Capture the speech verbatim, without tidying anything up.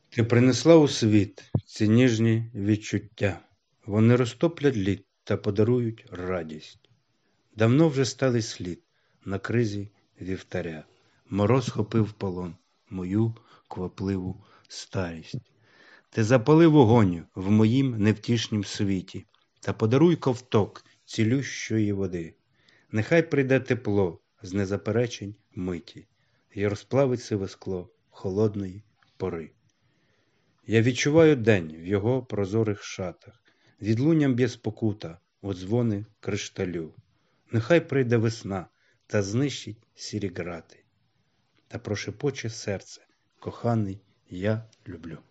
Ти принесла у світ ці ніжні відчуття, вони розтоплять лід та подарують радість. Давно вже стали слід на кризі вівтаря, мороз хопив в полон мою квапливу старість. Ти запали вогонь в моїм невтішнім світі та подаруй ковток цілющої води. Нехай прийде тепло з незаперечень миті й розплавить сиве скло холодної пори. Я відчуваю день в його прозорих шатах, відлунням б'є спокута у дзвони кришталю. Нехай прийде весна та знищить сірі грати, та прошепоче серце, коханий, я люблю.